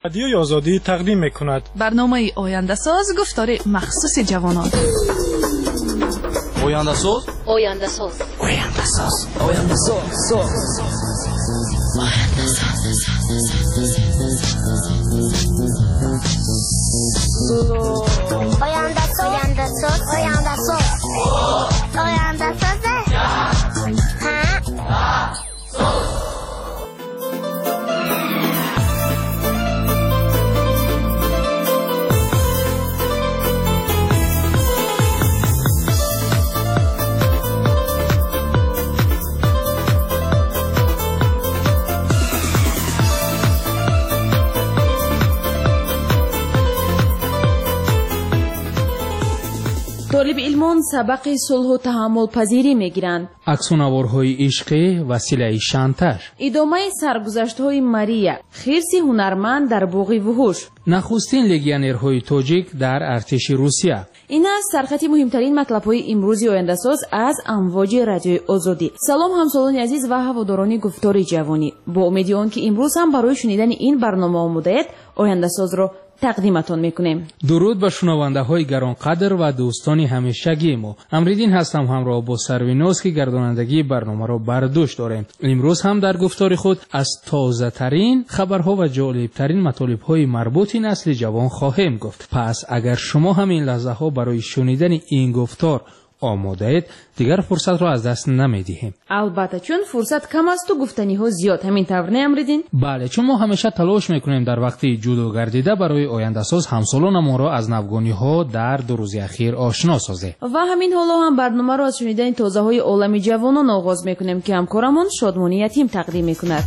رادیوی آزادی تقدیم می‌کند برنامه آینده ساز گفتار مخصوص جوانان. آینده ساز آینده ساز آینده ساز آینده ساز آینده ساز آینده ساز آینده ساز آینده ساز طالب علمان سبق صلح و تحمل پذیری میگیرند. عکس‌ونوارهای عشقی وسیله شانتاژ. ادامه سرگذشت‌های ماریا، خرسی هنرمند در باغ وحوش. نخستین لگیونرهای تاجیک در ارتش روسیه. این است سرخط مهمترین مطلب‌های امروزی آینده ساز از امواج رادیوی آزادی. سلام همسالان عزیز و هواداران گفتار جوانی. با امید آنکه امروز هم برای شنیدن این برنامه آماده‌اید، آینده ساز را تقدیمتان میکنیم. درود به شنونده های گرانقدر و دوستان همیشگی ما. امریدین هستم همراه با سرویناز که گردانندگی برنامه را بر دوش داریم. امروز هم در گفتار خود از تازه ترین خبرها و جالب ترین مطالب های مربوط نسل جوان خواهیم گفت. پس اگر شما هم این لحظه ها برای شنیدن این گفتار آماده اید، دیگر فرصت را از دست نمیدهیم. البته چون فرصت کم است و گفتنی ها زیاد، همین طور نه امریدین؟ بله، چون ما همیشه تلاش میکنیم در وقت جدا گردیده برای آینده ساز همسالان ما را از نوگانی ها در 2 روز اخیر آشنا سازیم. و همین حالا هم برنامه را از شنیدن تازه های عالم جوانان آغاز میکنیم که همکارمون شادمانی یتیم تقدیم میکند.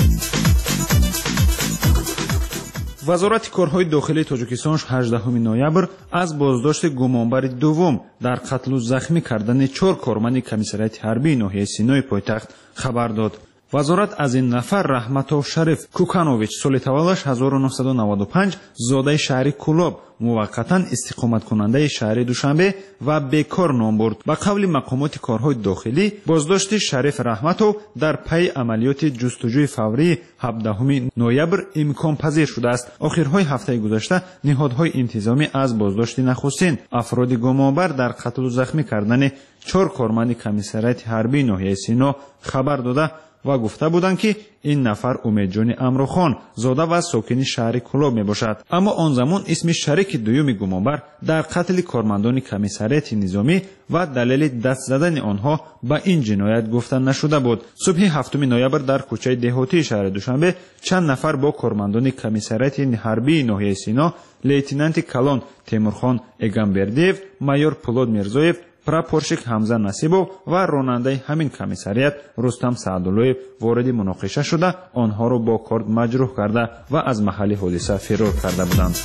وزارت کارهای داخلی تاجیکستان 18 نوامبر از بازداشت گمانبر دوم در قتل و زخمی کردن 4 کارمند کمیساریات حربی ناحیه سینای پایتخت خبر داد. وزارت از این نفر رحمتو شریف کوکانوویچ سال تولدش 1995 زاده شهر کولاب موقتا استقامت کننده شهر دوشنبه و بیکار نام برد. با قول مقامات کارهای داخلی بازداشت شریف رحمتو در پی عملیات جستجوی فوری 17 نوامبر امکان پذیر شده است. آخرهای هفته گذشته نهادهای انتظامی از بازداشت نخستین افراد گمانبر در قتل و زخمی کردن 4 کارمند کمیساریات حربی ناحیه سینا خبر داده و گفته بودند که این نفر امیدجان امروخان زاده و ساکن شهر کولاب می باشد. اما آن زمان اسم شریک دوم گمانبر در قتل کارمندان کمیساریات نظامی و دلیل دست زدن آنها به این جنایت گفته نشده بود. صبح 7 نوامبر در کوچه دهاتی شهر دوشنبه چند نفر با کارمندان کمیساریات حربی ناحیه سینا، لیتنانت کلان تیمورخان اگامبردیев، مایور پولاد میرزویев، پراپورشیک حمزه نصیبов و راننده همین کمیساریات رستم سعدالویев وارد مناقشه شده آنها را با کارد مجروح کرده و از محل حادثه فرار کرده بودند.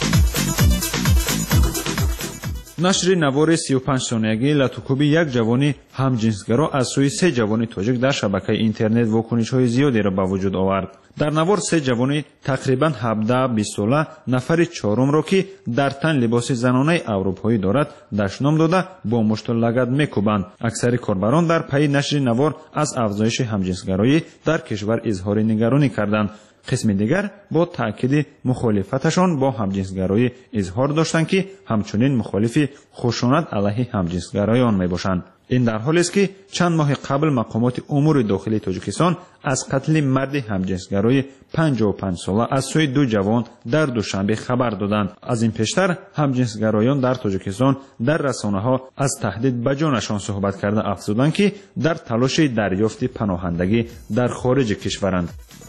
نشر نوار 35 ثانیه‌ای لاتوکوبی یک جوانی همجنسگرا از سوی 3 جوان تاجیک در شبکه اینترنت واکنش‌های زیادی را به وجود آورد. در نوار 3 جوانی تقریباً 17-20 ساله نفر چهارم را که در تن لباس زنانه اروپایی دارد دشنام داده با مشت و لگد میکوبند. اکثر کاربران در پی نشر نوار از افزایش همجنسگرایی در کشور اظهار نگرانی کردند. قسم دیگر با تأکید مخالفتشان با همجنسگرایی اظهار داشتند که همچنین مخالف خشونت علیه همجنسگرایان میباشند. این در حالی است که چند ماه قبل مقامات امور داخلی تاجیکستان از قتل مرد همجنسگرای 55 ساله از سوی 2 جوان در دوشنبه خبر دادند. از این پیشتر همجنسگرایان در تاجیکستان در رسانه‌ها از تهدید به جانشان صحبت کرده افزودند که در تلاش دریافت پناهندگی در خارج کشورند.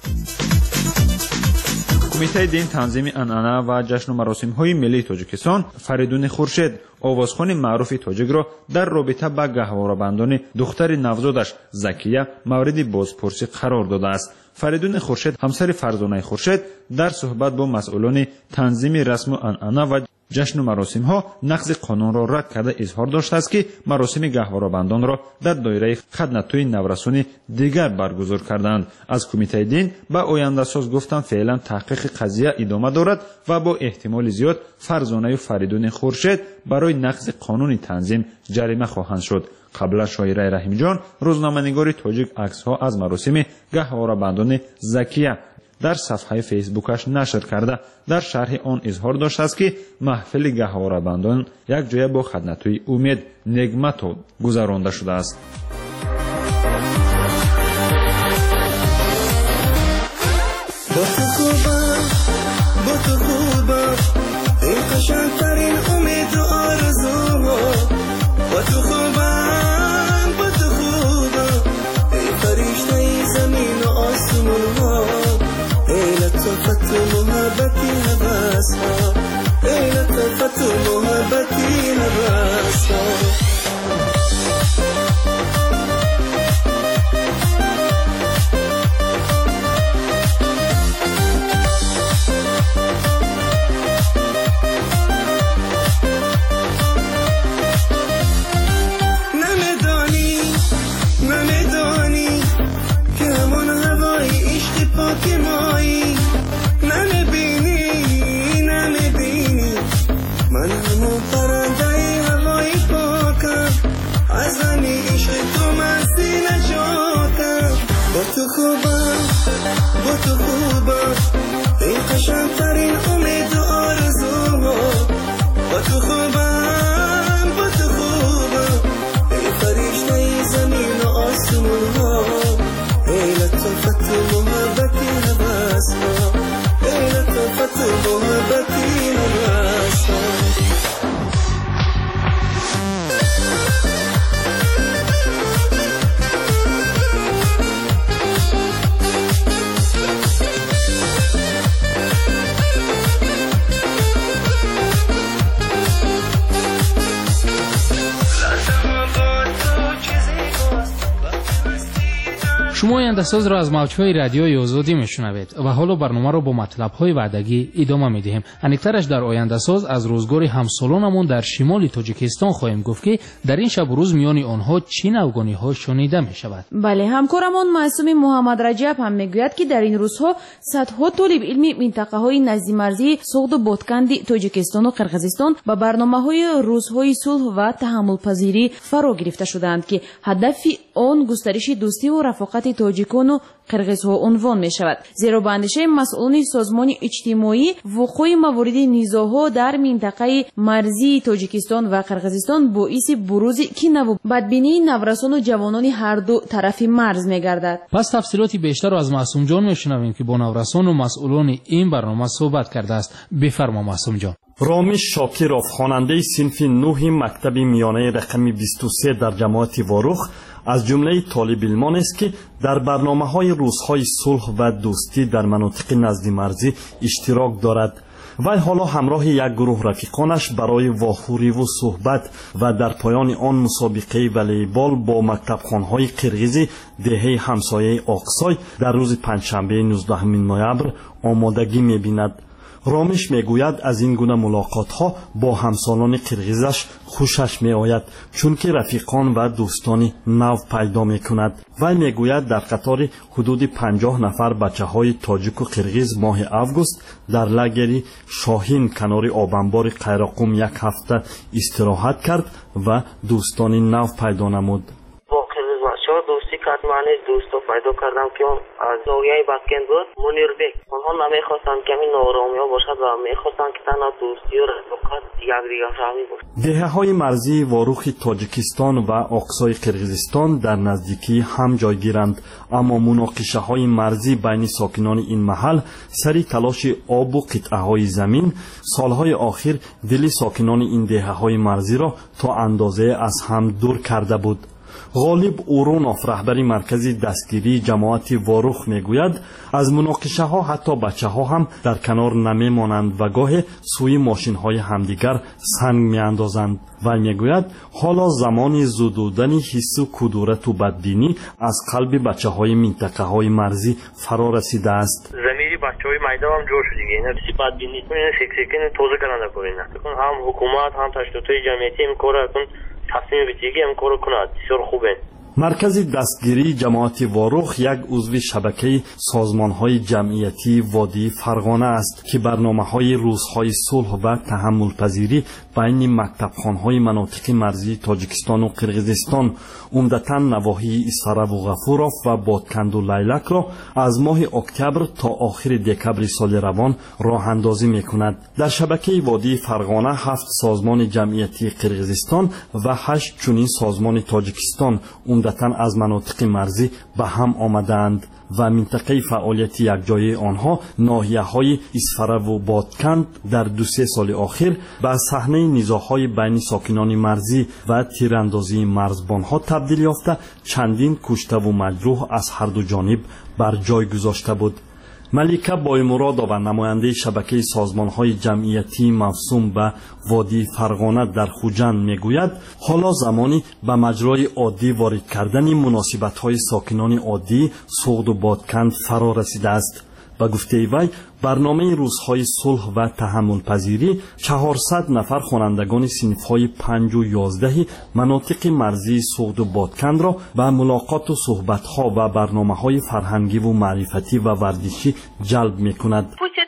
کمیته دین تنظیم عنعنه و جشن و مراسم‌های ملی تاجیکستان فریدون خورشید آوازخوان معروف تاجیک را در رابطه با گهواره‌بندان دختر نوزادش زکیه مورد بازپرسی قرار داده است. فریدون خورشید همسر فرزانه خورشید در صحبت با مسئولان تنظیم رسم و عنعنه و جشن و مراسم ها نقض قانون را رد کرده اظهار داشته است که مراسم گهواره‌بندان را در دایره خدمت‌های نورسان دیگر برگزار کردند. از کمیته دین به آینده ساز گفتند فعلا تحقیق قضیه ادامه دارد و با احتمال زیاد فرزانه فریدون خورشید برای نقض قانون تنظیم جریمه خواهند شد. قبلا شاعره رحیم جان روزنامه‌نگار تاجیک عکس‌ها از مراسم گهواره‌بندان زکیه дар сафҳаи фейсбукаш нашр карда дар шарҳи он изҳор доштааст ки маҳфили гаҳворабандон якҷоя бо хаднатӯи умед негматов гузаронда шудааст. شما آینده‌ساز را از موج‌های رادیوی آزادی میشنوید و حالا برنامه را با مطلب‌های وعدگی ادامه می‌دهیم. انیکترش در آینده‌ساز از روزگار همسالانمون در شمال تاجیکستان خواهیم گفت که در این شب و روز میان آنها چه نوگانی‌ها شنیده می‌شود. بله، همکارمان معصوم محمد رجب هم میگوید که در این روزها صدها طالب علمی منطقه‌های نزدیک مرزی سوغد و بادکند تاجیکستان و قرقیزستان با برنامه‌های روزهای صلح و تحمل‌پذیری فرا گرفته شدند که هدف آن گسترش دوستی و رفاقت تاجیکان و قرقیزها عنوان می شود. زیرا به اندیشه مسئولان سازمان اجتماعی وقوع موارد نزاع‌ها در منطقه مرزی تاجیکستان و قرقیزستان باعث بروز کینه و بدبینی نورسان و جوانان هر دو طرف مرز می گردد. پس تفصیلاتی بیشتر را از معصوم جان می شنویم که با نورسان و مسئولان این برنامه صحبت کرده است. بفرما معصوم جان. رامش شاکرов خواننده صنف 9 مکتب میانه رقم 23 در جماعت واروخ از جمله طالب علمان است که در برنامه‌های روزهای صلح و دوستی در مناطق نزدیک مرزی اشتراک دارد. وی حالا همراه یک گروه رفیقانش برای واخوری و صحبت و در پایان آن مسابقه والیبال با مکتبخوان‌های قرقیزی دهه همسایه آقسای در روز پنجشنبه 19 نوامبر آمادگی می‌بیند. رامش میگوید از این گونه ملاقات‌ها با همسالان قرقیزش خوشش میآید چون که رفیقان و دوستانی نو پیدا میکند. و میگوید در قطار حدود 50 نفر بچه‌های تاجیک و قرقیز ماه اوگوست در لاگری شاهین کنار آبانبار قیراقوم یک هفته استراحت کرد و دوستانی نو پیدا نمود. دوستی کرد. من از دوستا پیدا کردم که اون از زاویه بسکن بود منیربک. اونها نمیخواستن که این نارامی ها باشد و میخواستن که تنها دوستی و رفاقت یک دیگر فهمی بود. دهه های مرزی واروخ تاجیکستان و آقسای قرقیزستان در نزدیکی هم جای گیرند، اما مناقشه های مرزی بین ساکنان این محل سری تلاش آب و قطعه های زمین سالهای آخر دل ساکنان این دهه های مرزی را تا اندازه از هم دور کرده بود. غالب اورونوف رهبر مرکز دستگیری جماعت واروخ میگوید از مناقشه ها حتی بچه ها هم در کنار نمی مانند و گاه سوی ماشین های همدیگر سنگ می اندازند و میگوید حالا زمان زدودن حس و کدورت و بدبینی از قلب بچه های منطقه های مرزی فرا رسیده است. زمینی بچه های میده هم جور شده دیگه. اینا چیزی بدبینی کنه فکر کنه توزه کننده کنه. هم حکومت هم تشکیلات جمعیتی این کار کن تصمیم بگیری این کارو کند. بسیار خوبه. مرکز دستگیری جماعت واروخ یک عضو شبکه سازمان‌های جمعیتی وادی فرغانه است که برنامه‌های روزهای صلح و تحمل پذیری بین مکتبخانه‌های مناطق مرزی تاجیکستان و قرقیزستان عمدتاً نواحی اسفره و غفورов و بادکند و لیلک را از ماه اکتبر تا آخر دکبر سال روان راه اندازی می‌کند. در شبکه وادی فرغانه 7 سازمان جمعیتی قرقیزستان و 8 چنین سازمان تاجیکستان عمدتاً از مناطق مرزی به هم آمدند و منطقه فعالیت یکجایی آنها ناحیه‌های اسفره و بادکند در 2-3 سال آخر به صحنه نزاع‌های بین ساکنان مرزی و تیراندازی مرزبان‌ها تبدیل یافته چندین کشته و مجروح از هر دو جانب بر جای گذاشته بود. ملیکه بایمرادова نماینده شبکه سازمان‌های جمعیتی موسوم به وادی فرغانه در خوجند میگوید حالا زمانی به مجرای عادی وارد کردن مناسبت‌های ساکنان عادی سوغد و بادکند فرا رسیده است. به گفته وی برنامه روزهای صلح و تحمل پذیری 400 نفر خوانندگان صنف‌های 5 و 11 مناطق مرزی سوغد و بادکند را به ملاقات و صحبت‌ها و برنامه‌های فرهنگی و معرفتی و ورزشی جلب می‌کند.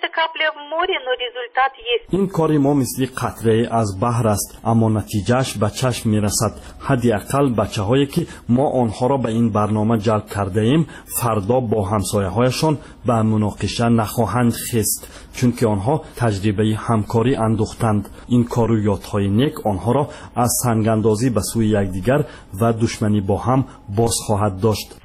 این کار ما مثل قطره از بحر است اما نتیجهش به چشم میرسد. حداقل بچه‌هایی که ما آنها را به این برنامه جلب کرده ایم فردا با همسایه‌هایشان به مناقشه نخواهند خست چون آنها تجربه همکاری اندوختند. این کارویات‌های نیک آنها را از سنگ‌اندازی به سوی یکدیگر و دشمنی با هم باز خواهد داشت.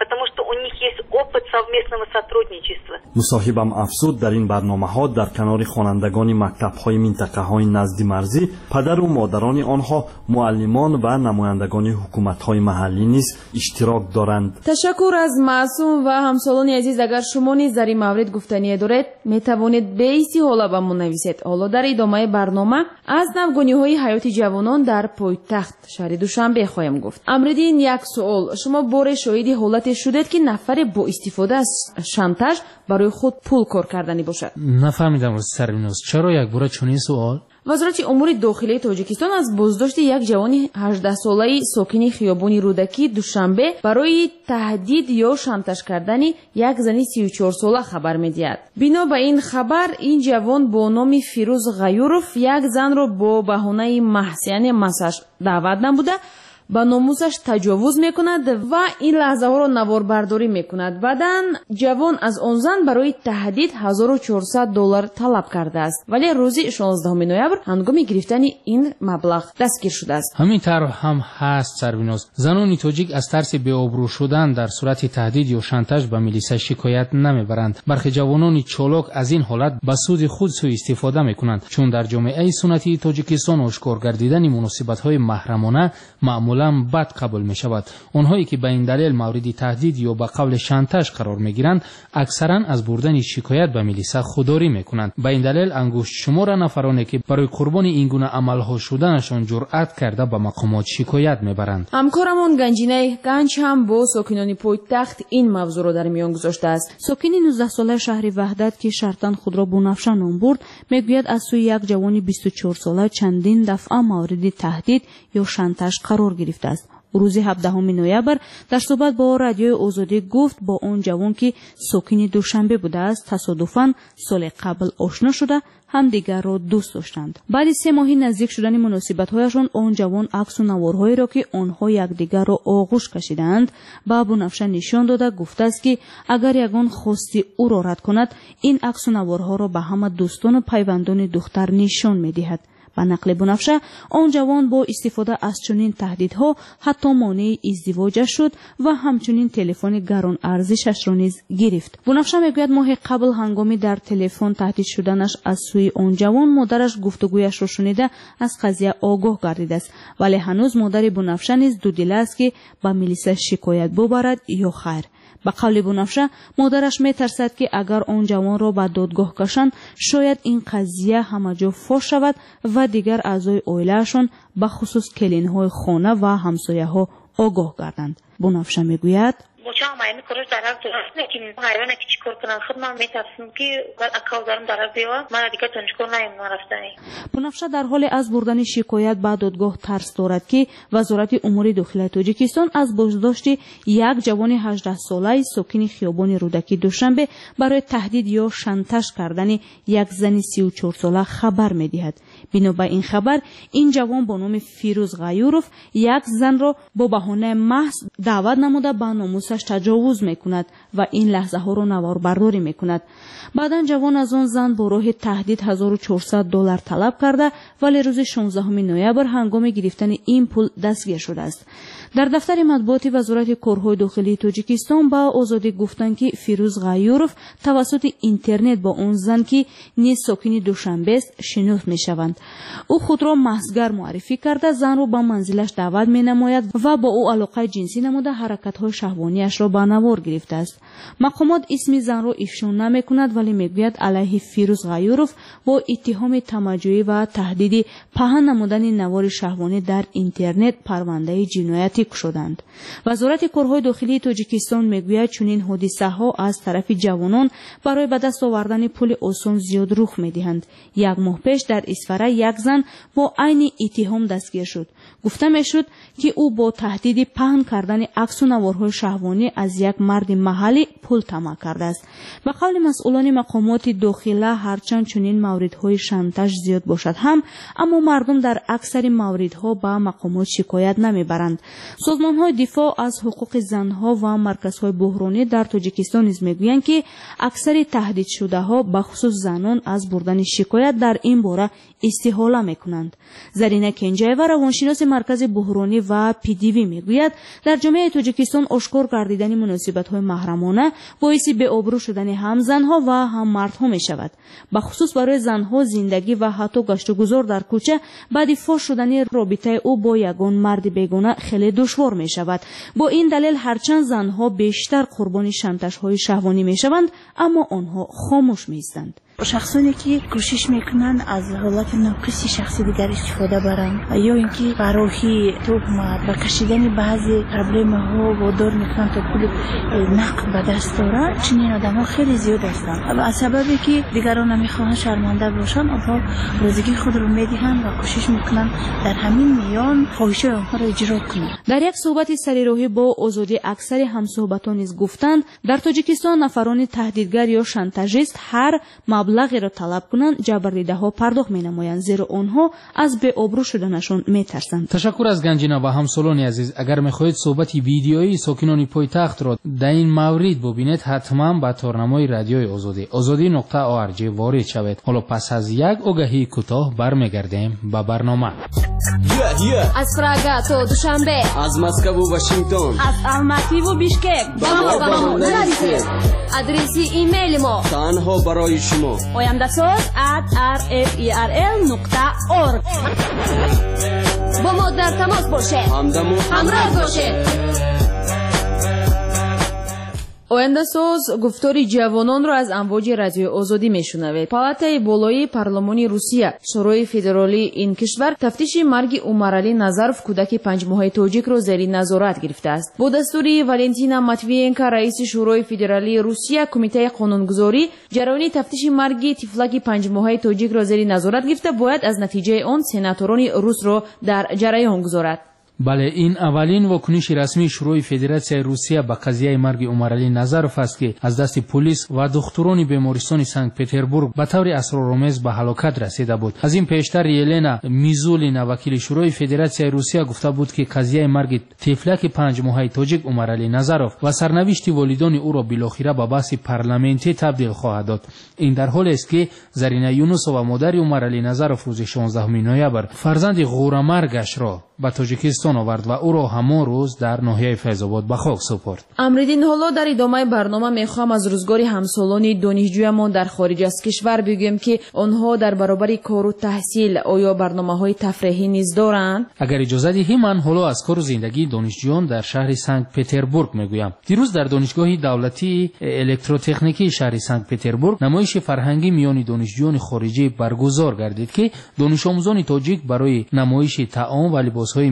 مصاحبم افزود در این برنامه‌ها در کنار خوانندگان مکتب‌های منطقه‌های نزد مرزی پدر و مادران آنها معلمان و نمایندگان حکومت‌های محلی نیز اشتراک دارند. تشکر از معصوم و همسالان عزیز. اگر شما نیز در این مورد گفتنی دارید میتوانید به استحاله به ما نویسید. حالا در ادامه برنامه از نوگانی‌های حیات جوانان در پایتخت شهر دوشنبه خواهیم گفت. امردین یک سوال، شما بار شاهد حالت شدید که نفر با استفاده از شانتاژ برای خود پول کار کردنی باشد؟ نفهمیدم سرینوز چرا یک بار چنین سوال؟ وزارت امور داخلی تاجیکستان از بازداشت یک جوان 18 ساله ساکن خیابان رودکی دوشنبه برای تهدید یا شانتاژ کردن یک زن 34 ساله خبر می‌دهد. بنا به این خبر این جوان با نام فیروز غیورов یک زن را با بهانه محض یعنی مساج دعوت نموده با ناموسش تجاوز میکند و این لحظه ها را نواربرداری میکند. بعداً جوان از آن زن برای تهدید $1400 طلب کرده است ولی روزی 16 نوامبر هنگام گرفتن این مبلغ دستگیر شده است. همین طرح هم هست سربیناز. زنان تاجیک از ترس بی‌آبرو شدن در صورت تهدید یا شانتاژ به میلیسا شکایت نمیبرند. برخی جوانان چالاک از این حالت به سود خود سوء استفاده میکنند چون در جامعه سنتی تاجیکستان آشکار گردیدن مناسبت‌های محرمانه معمولا بد قبول می شود. آنهایی که به این دلیل مورد تهدید یا به قول شانتاژ قرار می گیرند اکثرا از بردن شکایت به میلیسا خودداری می کنند. به این دلیل انگشت شمار نفرانی که برای قربان این گونه عملها شدنشان جرأت کرده به مقامات شکایت می برند. همکارمون گنجینه گنج هم با ساکنان پایتخت این موضوع را در میان گذاشته است. ساکن 19 ساله شهر وحدت که شرطاً خود را بنفشه نام برد میگوید از سوی یک جوان 24 ساله چندین دفعه مورد تهدید یا شانتاژ قرار گرفته است. روز 17 نوامبر در صحبت با رادیوی آزادی گفت با اون جوان که ساکن دوشنبه بوده است تصادفاً سال قبل آشنا شده همدیگر را دوست داشتند. بعد 3 ماه نزدیک شدن مناسبت‌هایشان آن جوان عکس و نوارهایی را که آنها یکدیگر را آغوش کشیدند به بنفشه نشان داده گفته است که اگر یگان خواستی او را رد کند این عکس و نوارها را به همه دوستان و پیوندان دختر نشان می‌دهد. به نقل بنفشه آن جوان با استفاده از چنین تهدیدها حتی مانع ازدواجش شد و همچنین تلفن گران ارزشش را نیز گرفت. بنفشه میگوید ماه قبل هنگامی در تلفن تهدید شدنش از سوی آن جوان مادرش گفتگویش را شنیده از قضیه آگاه گردیده است ولی هنوز مادر بنفشه نیز دودل است که به میلیسا شکایت ببرد یا خیر. به قول بنفشه مادرش میترسد که اگر آن جوان را به دادگاه کشند شاید این قضیه همه جا فاش شود و دیگر اعضای عائله‌شان به خصوص کلین‌های خانه و همسایه‌ها آگاه گردند. بنفشه میگوید بچه‌ها ماین کارش درست درست نکنیم حیوانی که چیکار کنن خود من میترسم که اکاو دارم درست بیاد من دیگه تنشکر نیم نرفتنی. بنفشه در حال از بردن شکایت به دادگاه ترس دارد که وزارت امور داخلی تاجیکستان از بازداشت یک جوان 18 ساله ساکن خیابان رودکی دوشنبه برای تهدید یا شانتاژ کردن یک زن 34 ساله خبر می‌دهد. بنا به این خبر این جوان با نام فیروز غیوروف یک زن را با بهانه محض دعوت نموده به ناموسش تجاوز میکند و این لحظه ها را نواربرداری میکند. بعداً جوان از آن زن با راه تهدید $1400 طلب کرده ولی روز 16 نوامبر هنگام گرفتن این پول دستگیر شده است. در دفتر مطبوعات وزارت کارهای داخلی تاجیکستان با آزادی گفتند که فیروز غیوروف توسط اینترنت با اون زن که نیز ساکن دوشنبه است شناخت میشوند. او خود را محضگر معرفی کرده زن را به منزلش دعوت مینماید و با او علاقه جنسی نموده حرکت‌های شهوانی‌اش را به نوار گرفته است. مقامات اسم زن را افشا نمی‌کند ولی میگوید علیه فیروز غیوروف با اتهام تمجیدی و تهدید پهن نمودن نوار شهوانی در اینترنت پرونده جنایتی شدند. وزارت کارهای داخلی تاجیکستان میگوید چنین حادثه‌ها از طرف جوانان برای به دست آوردن پول آسان زیاد رخ می‌دهند. یک ماه پیش در اسفره یک زن با عین اتهام دستگیر شد. گفته میشد که او با تهدید پهن کردن عکس و نوارهای شهوانی از یک مرد محلی پول طمع کرده است. به قول مسئولان مقامات داخلی هرچند چنین موردهای شانتاژ زیاد باشد هم اما مردم در اکثر موردها به مقامات شکایت نمیبرند. سازمان‌های دفاع از حقوق زن‌ها و مرکزهای بحرانی در تاجیکستان نیز میگویند که اکثر تهدید شده‌ها به خصوص زنان از بردن شکایت در این باره استحاله میکنند. زرینه کنجایوا روانشناس مرکز بحرانی و پی‌دی‌وی میگوید در جامعه تاجیکستان آشکار گردیدن مناسبت‌های محرمانه باعث بی‌آبرو شدن هم زن‌ها و هم مردها میشود. به خصوص برای زن‌ها زندگی و حتی گشت و گذار در کوچه بعد فاش شدن رابطه او با یگان مرد بیگانه خیلی دشوار می شود. با این دلیل هرچند زنها بیشتر قربانی شانتاژهای شهوانی می شوند اما آنها خاموش می ایستند. شخصانی که کوشش میکنن از حالت ناقص شخصی دیگر استفاده برند یا اینکه برای تهمت و کشیدن بعضی پرابلم ها وادار میکنن تا پول نقد به دست آورند، چنین آدم‌ها خیلی زیاد هستند و از سببی که دیگران نمیخواهند شرمنده باشند آنها روزگی خود رو میدهند و کوشش میکنن در همین میان خواهش آنها را اجرا کنند. در یک صحبت سریراهی با آزادی اکثر همصحبتان نیز گفتند در تاجیکستان نفران تهدیدگر یا شانتاژیست هر مبلغی را طلب کنند جبردیده‌ها پرداخت می‌نمایند زیرا آنها از بی‌آبرو شدنشان می‌ترسند. تشکر از گنجینه و همسالان عزیز. اگر می‌خواهید صحبت ویدیویی ساکنان پایتخت را در این مورد ببینید حتما به تارنمای رادیوی آزادی.org وارد شوید. حالا پس از یک آگهی کوتاه برمیگردیم به برنامه. از پراگا تا دوشنبه، از مسکو و واشنگتن، از الماتی و بیشکک با ما نرسید. آدرس ایمیل ما تنها برای شما oyamdasoz@rferl.org. با ما در تماس باشه، همراه باشه. آینده ساز گفتاری جوانان را از امواج رادیو آزادی میشنوید. پالاتای بالای پارلمانی روسیه شورای فدرالی این کشور تفتیش مرگ عمرعلی نظروف کودک 5 ماهه تاجیک را زیر نظارت گرفته است. با دستور والنتینا ماتویینکا رئیس شورای فدرالی روسیه کمیته قانونگذاری جریان تفتیش مرگ طفلک 5 ماهه تاجیک را زیر نظارت گرفته باید از نتیجه آن سناتوران روس را در جریان گذارد. بله، این اولین واکنش رسمی شورای فدراسیای روسیه به قضیه مرگ عمرعلی نظروف است که از دست پلیس و دکتران بیمارستان سنت پتربورگ به طور اسرارآمیز به هلاکت رسیده بود. از این پیشتر یلنا میزولینا وکیل شورای فدراسیای روسیه گفته بود که قضیه مرگ طفلک 5 ماهه تاجیک عمرعلی نظروف و سرنوشت والدان او را بالاخره به بحث پارلمانتی تبدیل خواهد داد. این در حالی است که زرینا یونوس و مادر عمرعلی نظروف روز 16 نوامبر فرزند غورمرگش را به تاجیکستان آورد و او را همان روز در ناحیه فیض‌آباد به خاک سپرد. امریدین حالا در ادامه برنامه میخوام از روزگار همسالان دانشجویمان در خارج از کشور بگویم که آنها در برابر کار و تحصیل آیا برنامه‌های تفریحی نیز دارند؟ اگر اجازه دهی من حالا از کار و زندگی دانشجویان در شهر سنت پتربورگ میگویم. دیروز در دانشگاه دولتی الکتروتکنیکی شهر سنت پتربورگ نمایش فرهنگی میان دانشجویان خارجی برگزار گردید که دانش آموزان تاجیک برای نمایش طعام و لباس‌های ملی میان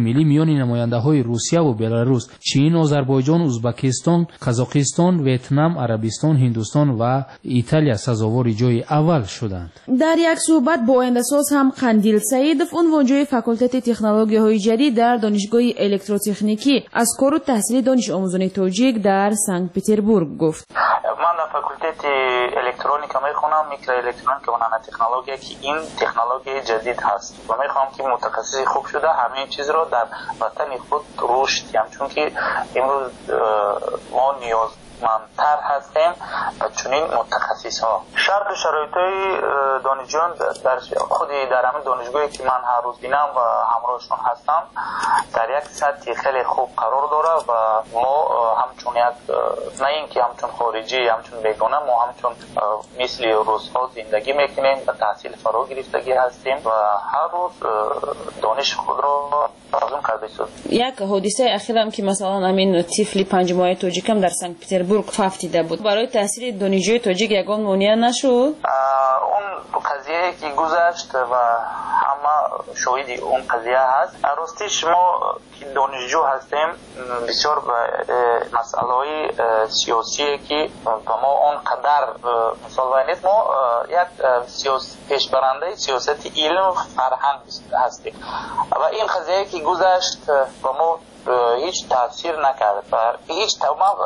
میان نماینده‌های روسیه و بلاروس، چین، آذربایجان، ازبکستان، قزاقستان، ویتنام، عربستان، هندوستان و ایتالیا سزاوار جای اول شدند. در یک صحبت با آینده‌ساز هم قندیل سعیدов عنوانجوی فاکولته تکنولوژی‌های جدید در دانشگاه الکتروتکنیکی از کار و تحصیل دانش آموزان تاجیک در سنت پتربورگ گفت. من در فاکولته الکترونیکا میخونم، میکرو الکترونیک و نانو تکنولوژی که این تکنولوژی جدید هست و میخوام که متخصص خوب شده همین چیز رو در وطن خود رشد دیم، چون که امروز ما نیازمندتر هستیم و چنین متخصص ها. شرط و شرایط دانشجویان در خود در همین دانشگاهی که من هر روز بینم و همراهشون هستم در یک سطح خیلی خوب قرار داره و ما همچون یک نه اینکه همچون خارجی همچون بیگانه، ما همچون مثل روزها زندگی میکنیم و تحصیل فرا گرفتگی هستیم و هر روز دانش خود را افزون کرده شد. یک حادثه اخیرم که مثلا همین طفل 5 ماهه تاجیکم در سنت پتربورگ فافتیده بود، برای تحصیل دانشجوی تاجیک یگان مانع نشد. اون قضیه که گذشت و همه شاهد اون قضیه هست. راستش ما که دانشجو هستیم بسیار مسئله سیاسی که ما اون قدر مثال نیست، ما یک پیشبرنده سیاست علم فرهنگ هستیم و این قضیه که گذشت و ما هیچ تاثیر نکرد و هیچ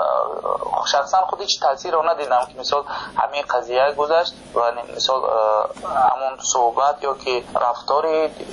شخصا خود هیچ تاثیر رو ندیدم که مثال همین قضیه گذشت و مثال همون صحبت یا که رفتار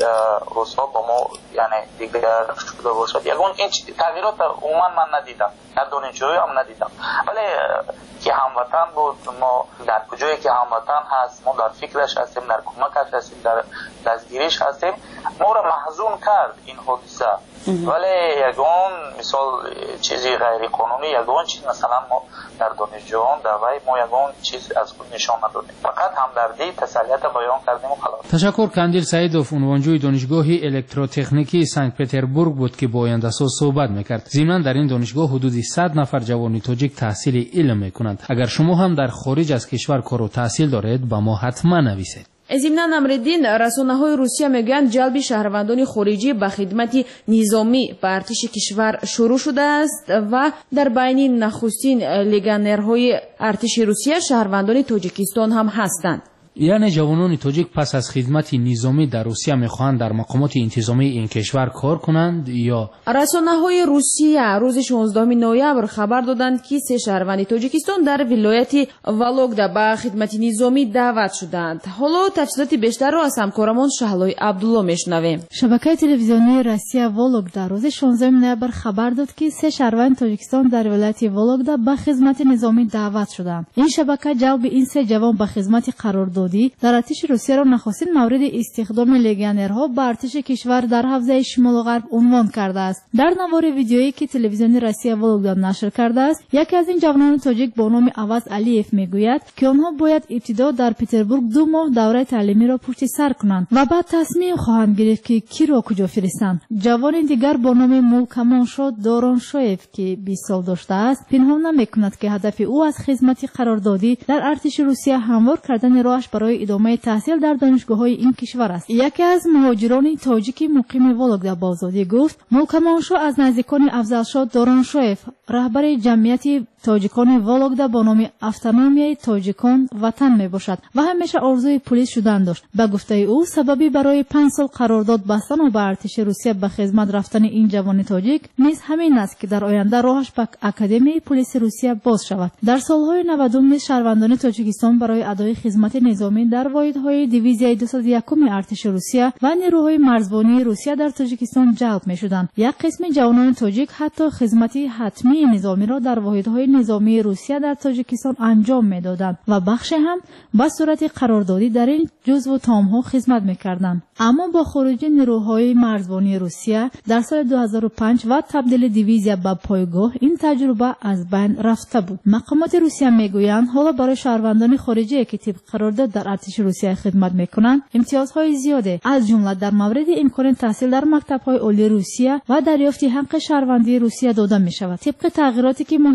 روس‌ها با ما یعنی دیگر شده باشد، یگون این تغییرات عموما من ندیدم، در دانشجویی هم ندیدم. ولی که هموطن بود، ما در کجایی که هموطن هست ما در فکرش هستیم، در کمکش هستیم، در دستگیریش هستیم، ما را محزون کرد این حادثه. ولی یگان مثال چیزی غیر قانونی، یگان چیز مثلا ما در دانشجویان در وی ما یگان چیز از خود نشان ندادیم، فقط همدردی تسلیت بیان کردیم و خلاص. تشکر. کندیل سعیدov عنوانجوی دانشگاه الکتروتکنیکی سنت پتربورگ بود که با آینده‌ساز صحبت میکرد. ضمن در این دانشگاه حدود 100 نفر جوان تاجیک تحصیل علم میکنند. اگر شما هم در خارج از کشور کار و تحصیل دارید با ما حتما نویسید. ضمن امردین رسانه‌های روسیه میگویند جلب شهروندان خارجی به خدمت نظامی به ارتش کشور شروع شده است و در بین نخستین لگنرهای ارتش روسیه شهروندان تاجیکستان هم هستند. یعنی جوانان تاجیک پس از خدمت نظامی در روسیه میخواهند در مقامات انتظامی این کشور کار کنند یا؟ رسانه‌های روسیه روز 16 نوامبر خبر دادند که 3 شهروند تاجیکستان در ولایت ولوگدا به خدمت نظامی دعوت شدند. حالا تفصیلات بیشتر را از همکارمان شهلای عبدالله میشنویم. شبکه تلویزیونی روسیه ولوگدا روز 16 نوامبر خبر داد که 3 شهروند تاجیکستان در ولایت ولوگدا به خدمت نظامی دعوت شدند. این شبکه جلب این 3 جوان به خدمت قرار داد در ارتش روسیه را نخستین مورد استخدام لگنرها به ارتش کشور در حوزه شمال و غرب عنوان کرده است. در نوار ویدیویی که تلویزیون روسیه ولوگدا نشر کرده است، یکی از این جوانان تاجیک با نام عوض علیف میگوید که آنها باید ابتدا در پتربورگ 2 ماه دوره تعلیمی را پشت سر کنند و بعد تصمیم خواهند گرفت که کی را کجا فرستند. جوان دیگر با نام مولکامانشو دورانشویف که 20 سال داشته است پنهان نمیکند که هدف او از خدمت قراردادی در ارتش روسیه هموار کردن راهش برای ادامه تحصیل در دانشگاه‌های این کشور است. یکی از مهاجران تاجیک مقیم ولوگدا با آزادی گفت مولکامانشو از نزدیکان افضلشاه دورانشویف رهبر جمعیت تاجیکان ولوگدا با نام автономیای تاجیکان وطن می باشد و همیشه آرزوی پلیس شدن داشت. به گفته او سببی برای 5 سال قرارداد بستن و به ارتش روسیه به خدمت رفتن این جوان تاجیک نیز همین است که در آینده راهش به اکادمی پلیس روسیه باز شود. در سالهای 90 شهروندان تاجیکستان برای ادای خدمت نظامی در واحدهای دیویزیای 201 ارتش روسیه و نیروهای مرزبانی روسیه در تاجیکستان جلب می شدند. یک قسم جوانان تاجیک حتی خدمت حتمی نظامی را در واحدهای نظامی روسیه در تاجیکستان انجام می‌دادند و بخش هم به صورت قراردادی در این جزو تام‌ها خدمت می‌کردند. اما با خروج نیروهای مرزبانی روسیه در سال 2005 و تبدیل دیویزیا به پایگاه این تجربه از بین رفته بود. مقامات روسیه میگویند حالا برای شهروندان خارجی که طبق قرارداد در ارتش روسیه خدمت می‌کنند امتیازهای زیاده از جمله در مورد امکان تحصیل در مکتب‌های عالی روسیه و دریافت حق شهروندی روسیه داده می‌شود. طبق تغییراتی که ماه ژانویه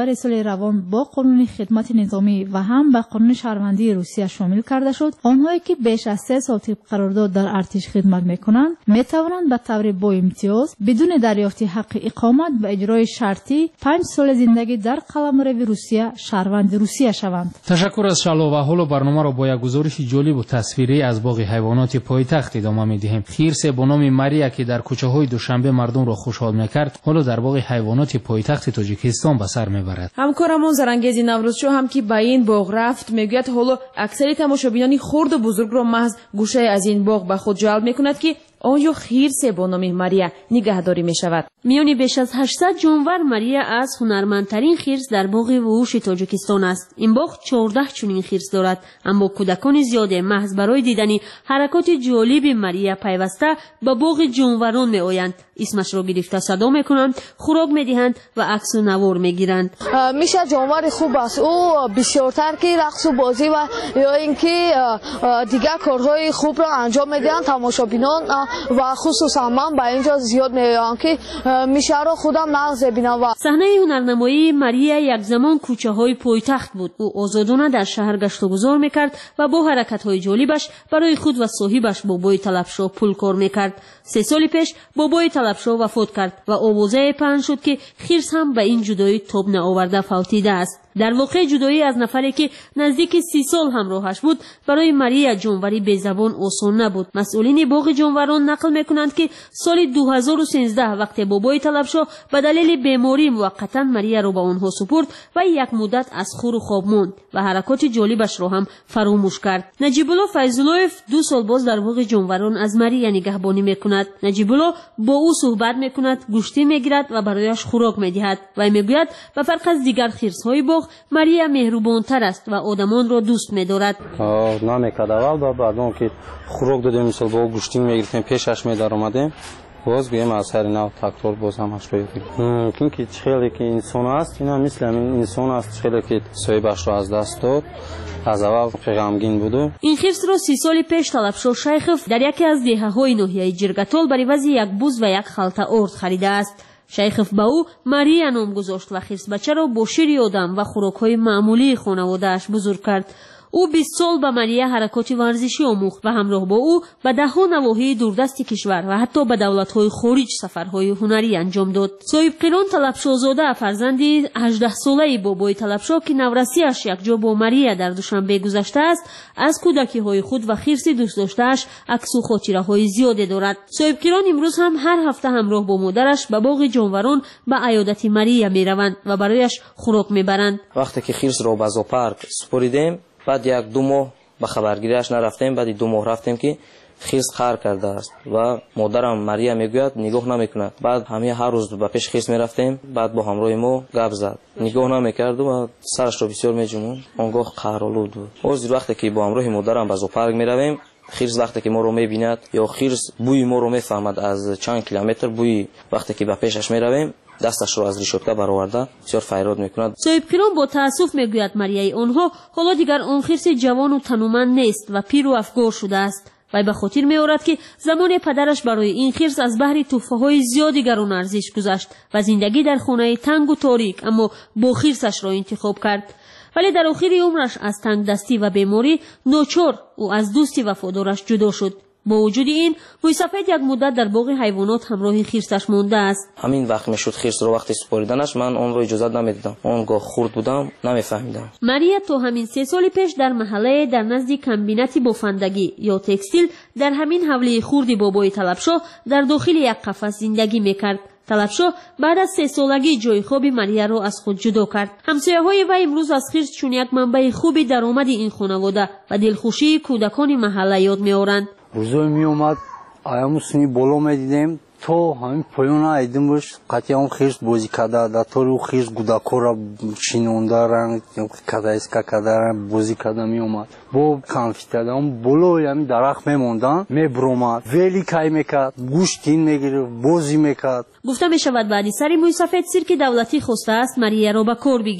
نوامبر سال روان با قانون خدمت نظامی و هم به قانون شهروندی روسیه شامل کرده شد. آنهایی که بیش از 3 سال طبق قرارداد در ارتش خدمت میکنند میتوانند به طور با امتیاز بدون دریافت حق اقامت به اجرای شرطی 5 سال زندگی در قلمرو روسیه شهروند روسیه شوند. تشکر از شالو و حالا برنامه را با یک گزارش جالب و تصویری از باغ حیوانات پایتخت ادامه می‌دهیم. خرس با نام ماریا که در کوچه‌های دوشنبه مردم را خوشحال می‌کرد، حالا در باغ حیوانات پایتخت تاجیکستان به سر می‌برد. همکارمون زرنگیزی نوروزشو هم که به این باغ رفت میگوید حالا اکثر تماشابینان خرد و بزرگ را محض گوشه از این باغ به خود جلب می‌کند که آنجا خرس با نام ماریا نگهداری می‌شود. میانی بیش از 800 جانور ماریا از هنرمندترین خرس در باغ وحوش تاجیکستان است. این باغ 14 چنین خرس دارد، اما کودکان زیاد محض برای دیدن حرکات جالب ماریا پیوسته به باغ جانوران میآیند. اسمش را گرفته صدا میکنند، خوراک میدهند و عکس و نوار میگیرند. میشه جانور خوب است. او بسیارتر که رقص و بازی و یا اینکه دیگر کارهای خوب را انجام میدهند تماشابینان و خصوصا من به اینجا زیاد میآیم که میشه را خودم نقض ببینم. صحنه هنرنمایی ماریا یک زمان کوچه های پایتخت بود. او آزادانه در شهر گشت و گذار میکرد و با حرکت های جالبش برای خود و صاحبش بابای طلبشاه پول کار میکرد. 3 سال پیش بابای طلبشاه وفات کرد و آوازه پهن شد که خرس هم به این جدایی تاب نآورده فوتیده است. در واقع جدایی از نفری که نزدیک 30 سال همراهش بود برای ماریا جانوری بی‌زبان آسان نبود. مسئولین باغ جانوران نقل میکنند که سال 2013 وقتی بابای طلبشاه به دلیل بیماری موقتا ماریا را به آنها سپرد و یک مدت از خور و خواب ماند و حرکات جالبش را هم فراموش کرد. نجیب الله فیض‌اللهیف 2 سال باز در باغ جانوران از ماریا نگهبانی میکند. نجیب الله با او صحبت میکند، گوشتی میگیرد و برایش خوراک میدهد و میگوید به فرق از دیگر خرس‌های باغ ماریا مهربان‌تر است و آدمان را دوست می‌دارد. نمی‌کرد اول بعدون که خوراک دادیم مثلا با گوشتی می‌گرفتیم پیشش می‌دار اومدیم باز گویم از هر نوع تکرار باز هم هش روی که خیلی که انسان است اینا مثل انسان است خیلی که صاحبش را از دست داد از اول غمگین بود. این خرس را 30 سال پیش طلبشاه شیخف در یکی از دهه‌های ناحیه جرگتال برای عوض یک بز و یک خلطه ارد خریده است. شیخف به او ماریا نام گذاشت و خرس بچه را با شیر آدم و خوراک‌های معمولی خانواده‌اش بزرگ کرد. او 20 سال به ماریا حرکات ورزشی آموخت و همراه با او به ده‌ها نواحی دوردست کشور و حتی به دولت‌های خارج سفرهای هنری انجام داد. صاحب قران طلبشاهزاده فرزند 18 ساله بابای طلبشاه که نورسی‌اش یک جا با ماریا در دوشنبه گذشته است، از کودکی‌های خود و خرس دوست داشته‌اش عکس و خاطره‌های زیادی دارد. صاحب قران امروز هم هر هفته همراه با مادرش به باغ جانوران به عیادت ماریا می‌روند و برایش خوراک می‌برند. وقتی که خرس را به زوپارک سپریدیم بعد 1-2 ماه به خبرگیریش نرفتیم، بعد 2 ماه رفتیم که خرس قهر کرده است و مادرم ماریا میگوید نگاه نمیکند. بعد همه هر روز به پیش خرس میرفتیم، بعد با همراه ما گپ زد، نگاه نمیکرد و سرش را بسیار میجوند. آنگاه قهرآلود بود. از وقتی که با همراه مادرم به زوپارک میرویم خرس وقتی که ما رو میبیند یا خرس بوی ما رو میفهمد از چند کیلومتر بوی وقتی که به پیشش میرویم دستش رو از ریشوتکه برآورده بسیار فریاد میکند. صاحب قران با تأسف میگوید ماریای آنها حالا دیگر آن خرس جوان و تنومند نیست و پیر و افگار شده است. و به خاطر می‌آورد که زمان پدرش برای این خرس از بحر تحفه‌های زیادی گران ارزش گذاشت و زندگی در خانه تنگ و تاریک اما با خرسش را انتخاب کرد. ولی در آخر عمرش از تنگ دستی و بیماری ناچار او از دوستی وفادارش جدا شد. با وجود این مویسفید یک مدت در باغ حیوانات همراه خرسش مانده است. همین وقت میشد خرس رو وقتی سپاریدنش من اون رو اجازه نمیدادم، اونگاه خرد بودم نمیفهمیدم. ماریا تا همین 3 سال پیش در محله در نزد کمبینت بافندگی یا تکستیل در همین حوله خرد بابای طلبشاه در داخل یک قفس زندگی میکرد. طلبشاه بعد از 3 سالگی جای خواب ماریا را از خود جدا کرد. همسایه‌های وی امروز از خرس چون یک منبع خوبی درآمد این خانواده و دلخوشی کودکان محله یاد می‌آورند. روزای می اومد آیامو سنی بالا میدیدیم تو همین پایونا ایدیم باش قطعی هم خیرس بازی کرده در طور او خیرس گودکو را چینونده رنگ کده اسکا کده رنگ بازی کرده می اومد با کنفیتده هم بالا همین درخت میموندن میبرومد ویلی کهی میکرد گوشتین میگیره بازی میکرد. گفته میشود بعدی سری مویسفید سیرک دولتی خواسته است ماریا را به کار بگیرد.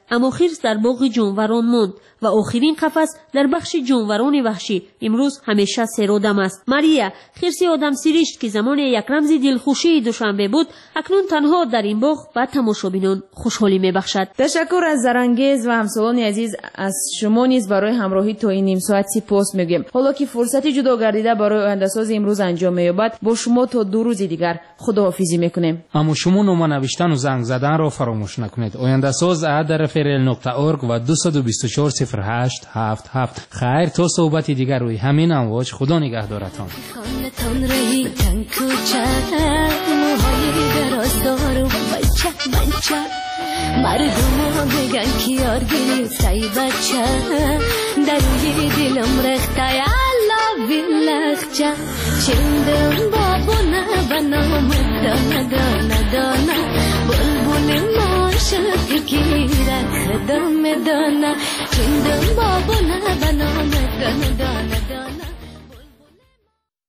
اما خرس در باغ جانوران ماند و آخرین قفس در بخش جانوران وحشی امروز همیشه سرودم است. ماریا خرسی آدم سیریشت که زمان یک رمز دلخوشی دوشنبه بود اکنون تنها در این باغ به تماشابینان خوشحالی میبخشد. تشکر از زرانگیز و همسالان عزیز. از شما نیز برای همراهی تا این نیم ساعت سپاس میگیم. حالا که فرصتی جدا گردیده برای آینده‌ساز امروز انجام می‌یابد با شما تا 2 روز دیگر خداحافظی میکنیم. اما شما نام نوشتن و زنگ زدن را فراموش نکنید. oyandasaz@rfrl.org و 224 0877. خیر تا صحبت دیگر روی همین امواج. خدا نگهدارتان. خانتان رهی تن کوچه موهای درازدار و بچه مردم بگن که یار گرفتای بچه در روی دلم رخته یالا بیلخچه چندم بابونه بنام دانه بلبل ماشد گیره خدام دانه چندم بابونه بنام دانه